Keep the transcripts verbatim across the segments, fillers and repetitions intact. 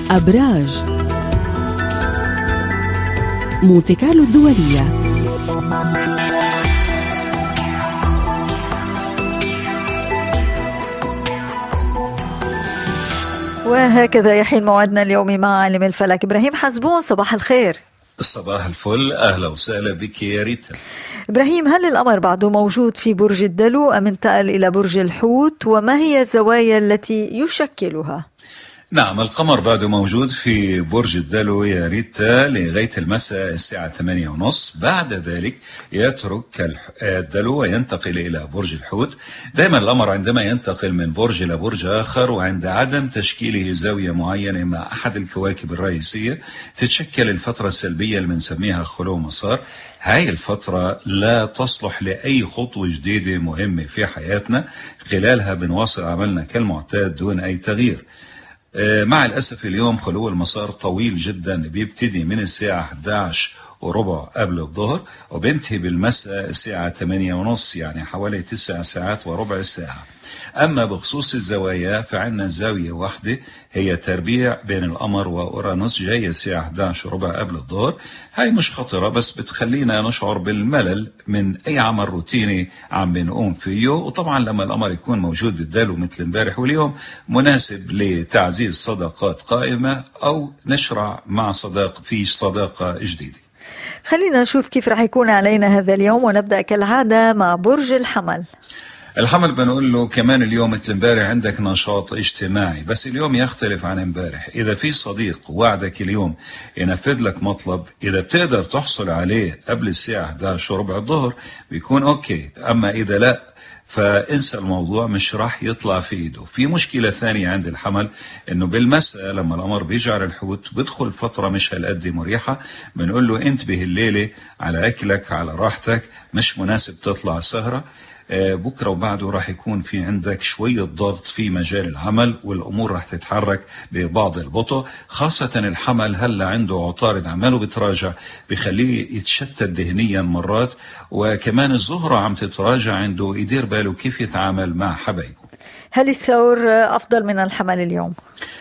أبراج مونتي كارلو الدولية. وهكذا يحين موعدنا اليومي مع عالم الفلك إبراهيم حزبون. صباح الخير. صباح الفل، أهلا وسهلا بك يا ريتا. إبراهيم، هل القمر بعده موجود في برج الدلو أم انتقل إلى برج الحوت، وما هي الزوايا التي يشكلها؟ نعم، القمر بعده موجود في برج الدلو يا ريتا لغاية المساء الساعة ثمانية ونص. بعد ذلك يترك الدلو وينتقل إلى برج الحوت. دائما القمر عندما ينتقل من برج إلى برج آخر وعند عدم تشكيله زاوية معينة مع أحد الكواكب الرئيسية تتشكل الفترة السلبية اللي بنسميها خلو مسار. هاي الفترة لا تصلح لأي خطوة جديدة مهمة في حياتنا، خلالها بنواصل عملنا كالمعتاد دون أي تغيير. مع الأسف اليوم خلو المسار طويل جدا، بيبتدي من الساعة أحد عشر وربع قبل الظهر وبينتهي بالمساء الساعة ثمانية ونص، يعني حوالي تسع ساعات وربع ساعة. أما بخصوص الزوايا فعندنا زاوية واحدة هي تربيع بين القمر وأورانوس، جاية الساعة أحد عشر وربع قبل الظهر. هاي مش خطرة بس بتخلينا نشعر بالملل من أي عمل روتيني عم بنقوم فيه. وطبعا لما القمر يكون موجود بالدلو مثل امبارح واليوم مناسب لتعزيز صداقات قائمة أو نشرع مع صداق في صداقة جديدة. خلينا نشوف كيف رح يكون علينا هذا اليوم، ونبدأ كالعادة مع برج الحمل. الحمل بنقول له كمان اليوم مثل امبارح عندك نشاط اجتماعي، بس اليوم يختلف عن امبارح. اذا في صديق وعدك اليوم ينفذ لك مطلب، اذا بتقدر تحصل عليه قبل الساعة أحد عشر وربع الظهر بيكون اوكي، اما اذا لا فانسى الموضوع، مش راح يطلع في ايده. في مشكلة ثانية عند الحمل انه بالمساء لما القمر بيجي على الحوت بدخل فترة مش هالقد مريحة. بنقول له انتبه الليلة على اكلك على راحتك، مش مناسب تطلع سهرة. بكرة وبعده راح يكون في عندك شوية ضغط في مجال العمل والأمور راح تتحرك ببعض البطء، خاصة الحمل هلا عنده عطارد عماله بتراجع بخليه يتشتت ذهنيا مرات، وكمان الزهرة عم تتراجع عنده، يدير باله كيف يتعامل مع حبايبه. هل الثور أفضل من الحمل اليوم؟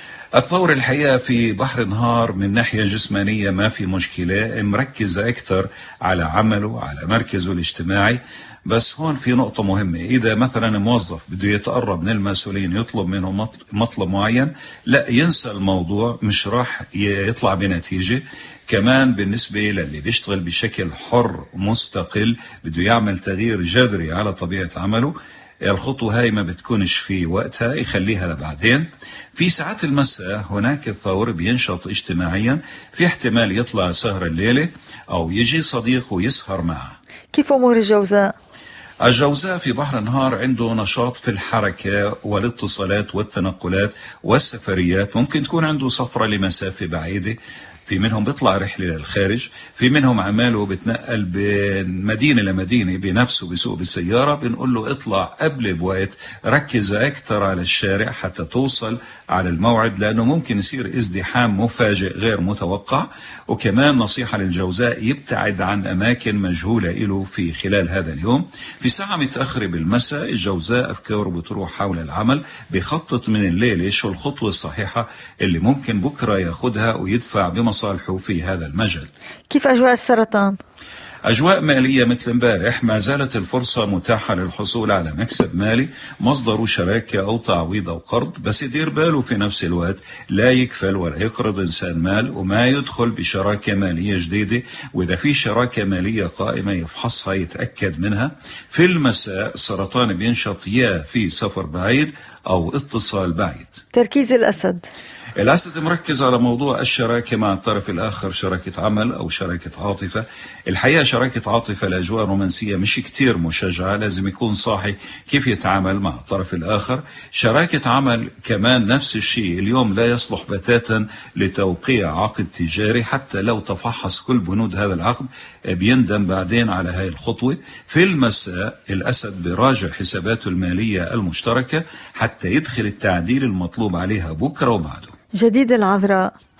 الثور الحقيقة في بحر نهار من ناحية جسمانية ما في مشكلة، مركز أكتر على عمله على مركزه الاجتماعي. بس هون في نقطة مهمة، إذا مثلا موظف بده يتقرب من المسؤولين يطلب منهم مطلب معين، لا ينسى الموضوع، مش راح يطلع بنتيجة. كمان بالنسبة للي بيشتغل بشكل حر مستقل بده يعمل تغيير جذري على طبيعة عمله، الخطوة هاي ما بتكونش في وقتها، يخليها لبعدين. في ساعات المساء هناك الثور بينشط اجتماعيا، في احتمال يطلع سهر الليلة أو يجي صديق ويسهر معه. كيف أمور الجوزاء؟ الجوزاء في بحر نهار عنده نشاط في الحركة والاتصالات والتنقلات والسفريات، ممكن تكون عنده سفرة لمسافة بعيدة، في منهم بيطلع رحلة للخارج، في منهم عماله بتنقل بين مدينة لمدينة بنفسه بسوق بالسيارة. بنقول له اطلع قبل بوقت، ركز اكتر على الشارع حتى توصل على الموعد، لانه ممكن يصير ازدحام مفاجئ غير متوقع. وكمان نصيحة للجوزاء يبتعد عن اماكن مجهولة له في خلال هذا اليوم. في ساعة متأخرة بالمساء الجوزاء افكاره بتروح حول العمل، بيخطط من الليلة شو الخطوة الصحيحة اللي ممكن بكرة ياخدها ويدفع بمصاري صالحه في هذا المجال. كيف أجواء السرطان؟ أجواء مالية مثل امبارح، ما زالت الفرصة متاحة للحصول على مكسب مالي مصدره شراكة أو تعويض أو قرض، بس يدير باله في نفس الوقت لا يكفل ولا يقرض إنسان مال وما يدخل بشراكة مالية جديدة، وإذا في شراكة مالية قائمة يفحصها يتأكد منها. في المساء السرطان بينشط يا في سفر بعيد أو اتصال بعيد. تركيز الأسد. الأسد مركز على موضوع الشراكة مع الطرف الآخر، شراكة عمل أو شراكة عاطفة. الحقيقة شراكة عاطفة الأجواء رومانسية مش كتير مشجعة، لازم يكون صاحي كيف يتعامل مع الطرف الآخر. شراكة عمل كمان نفس الشيء، اليوم لا يصلح بتاتا لتوقيع عقد تجاري، حتى لو تفحص كل بنود هذا العقد بيندم بعدين على هاي الخطوة. في المساء الأسد براجع حساباته المالية المشتركة حتى يدخل التعديل المطلوب عليها بكرة وبعده. جديد العذراء.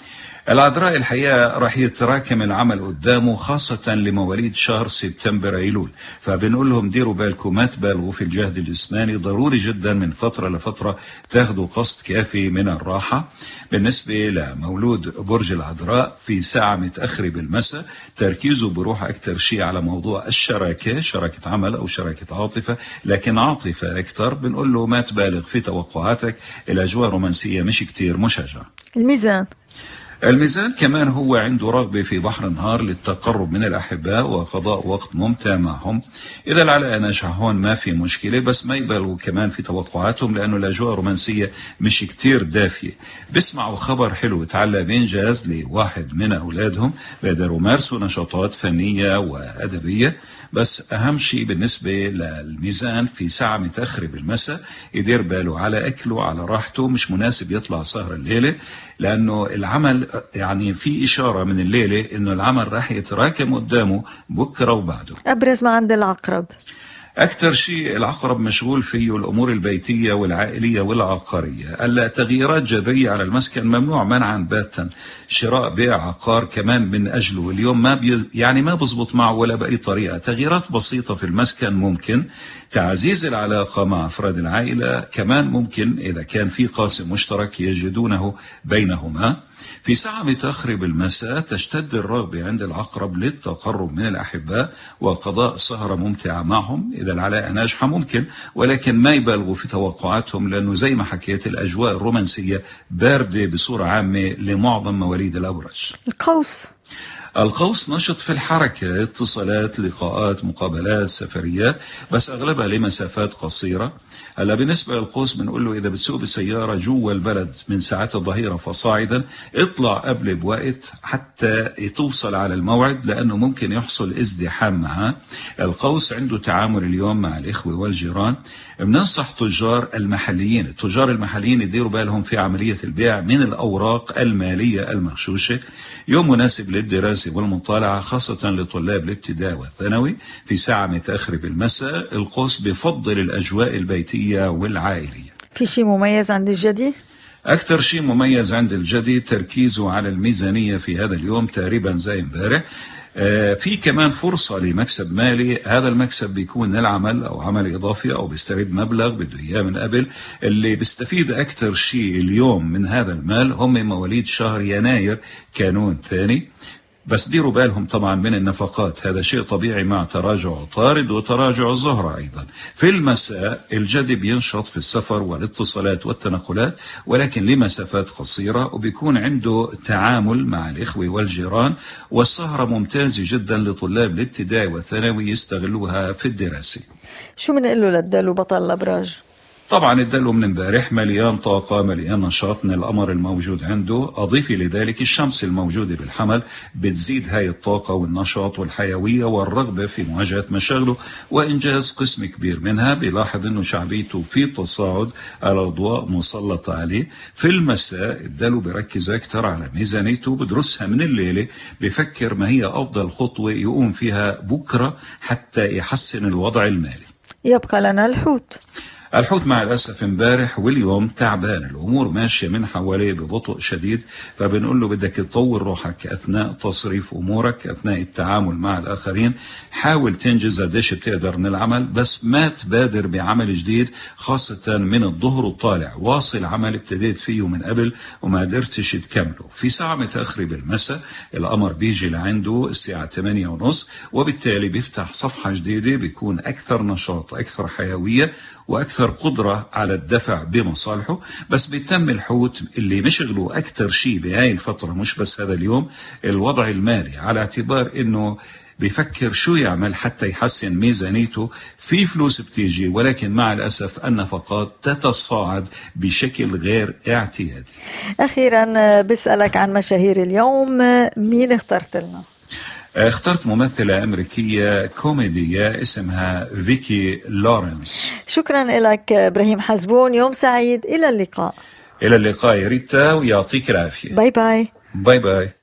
العذراء الحقيقة راح يتراكم العمل قدامه، خاصة لمواليد شهر سبتمبر أيلول، فبنقول لهم ديروا بالكم ما تبالغوا في الجهد الجسماني. ضروري جدا من فترة لفترة تاخدوا قسط كافي من الراحة. بالنسبة لمولود برج العذراء في ساعة متأخرة بالمساء تركيزه بروح أكتر شيء على موضوع الشراكة، شراكة عمل أو شراكة عاطفة، لكن عاطفة أكتر. بنقول له ما تبالغ في توقعاتك، الأجواء رومانسية مش كتير مشجعة. الميزان الميزان كمان هو عنده رغبة في بحر النهار للتقرب من الأحباء وقضاء وقت ممتع معهم. إذا العلاقة ناجحة هون ما في مشكلة، بس ما يبالغوا كمان في توقعاتهم لأنه الأجواء رومانسية مش كتير دافية. بسمعوا خبر حلو تعلق بإنجاز لواحد من أولادهم، بقدروا يمارسوا نشاطات فنية وأدبية. بس أهم شيء بالنسبة للميزان في ساعة متأخرة بالمساء يدير باله على أكله على راحته، مش مناسب يطلع سهر الليلة لأنه العمل يعني في إشارة من الليلة إنه العمل راح يتراكم قدامه بكرة وبعده. أبرز ما عند العقرب أكتر شيء العقرب مشغول فيه الأمور البيتية والعائلية والعقارية. ألا تغييرات جذرية على المسكن ممنوع منعا باتا، شراء بيع عقار كمان من أجله اليوم ما بيز يعني ما بزبط معه ولا بأي طريقة. تغييرات بسيطة في المسكن ممكن، تعزيز العلاقة مع أفراد العائلة كمان ممكن إذا كان في قاسم مشترك يجدونه بينهما. في ساعة متأخرة بالمساء تشتد الرغبة عند العقرب للتقرب من الأحباء وقضاء سهرة ممتعة معهم. إذا العلاقة ناجحة ممكن، ولكن ما يبالغوا في توقعاتهم لأنه زي ما حكيت الأجواء الرومانسية باردة بصورة عامة لمعظم مواليد الأبرج. القوس القوس نشط في الحركة، اتصالات، لقاءات، مقابلات، سفريات، بس أغلبها لمسافات قصيرة. هلا بالنسبة للقوس بنقول له إذا بتسوق بسيارة جوا البلد من ساعات الظهيرة فصاعدا اطلع قبل بوقت حتى توصل على الموعد، لأنه ممكن يحصل ازدحام معه. القوس عنده تعامل اليوم مع الإخوة والجيران. بننصح تجار المحليين التجار المحليين يديروا بالهم في عملية البيع من الأوراق المالية المغشوشة. يوم مناسب للدراسة والمطالعة خاصة لطلاب الابتدائي والثانوي في ساعة متأخرة بالمساء. القوس بفضل الأجواء البيتية والعائلية. في شيء مميز عند الجدي؟ أكثر شيء مميز عند الجدي تركيزه على الميزانية في هذا اليوم تقريبا زي امبارح. آه في كمان فرصة لمكسب مالي. هذا المكسب بيكون العمل أو عمل إضافي أو بيسترد مبلغ بده إياه من قبل. اللي بيستفيد أكثر شيء اليوم من هذا المال هم مواليد شهر يناير كانون ثاني. بس ديروا بالهم طبعا من النفقات، هذا شيء طبيعي مع تراجع عطارد وتراجع الزهرة أيضا. في المساء الجدي بينشط في السفر والاتصالات والتنقلات، ولكن لمسافات قصيرة، وبيكون عنده تعامل مع الإخوة والجيران. والسهرة ممتازة جدا لطلاب الابتدائي والثانوي يستغلوها في الدراسة. شو بنقول له للدلو بطل الأبراج؟ طبعا الدلو من امبارح مليان طاقة مليان نشاط من القمر الموجود عنده. أضيفي لذلك الشمس الموجودة بالحمل بتزيد هاي الطاقة والنشاط والحيوية والرغبة في مواجهة مشاغله وإنجاز قسم كبير منها. بيلاحظ أنه شعبيته في تصاعد، الأضواء مسلطة عليه. في المساء الدلو بيركز أكثر على ميزانيته، بدرسها من الليلة، بفكر ما هي أفضل خطوة يقوم فيها بكرة حتى يحسن الوضع المالي. يبقى لنا الحوت. الحوت مع الأسف امبارح واليوم تعبان، الأمور ماشية من حواليه ببطء شديد. فبنقول له بدك تطور روحك أثناء تصريف أمورك، أثناء التعامل مع الآخرين. حاول تنجز قديش بتقدر من العمل، بس ما تبادر بعمل جديد خاصة من الظهر وطالع. واصل عمل ابتديت فيه من قبل وما قدرتش تكمله. في ساعة متأخرة بالمساء القمر بيجي لعنده الساعة ثمانية ونص، وبالتالي بيفتح صفحة جديدة، بيكون أكثر نشاط، أكثر حيوية، وأكثر قدرة على الدفع بمصالحه. بس بيتم الحوت اللي مشغله أكثر شيء بهاي الفترة، مش بس هذا اليوم، الوضع المالي، على اعتبار إنه بيفكر شو يعمل حتى يحسن ميزانيته. في فلوس بتيجي، ولكن مع الأسف النفقات تتصاعد بشكل غير اعتيادي. أخيرا بسألك عن مشاهير اليوم، مين اخترت لنا؟ اخترت ممثلة أمريكية كوميدية اسمها فيكي لورنس. شكرا لك إبراهيم حزبون، يوم سعيد، إلى اللقاء. إلى اللقاء يا ريتا، ويعطيك العافية. باي باي. باي باي.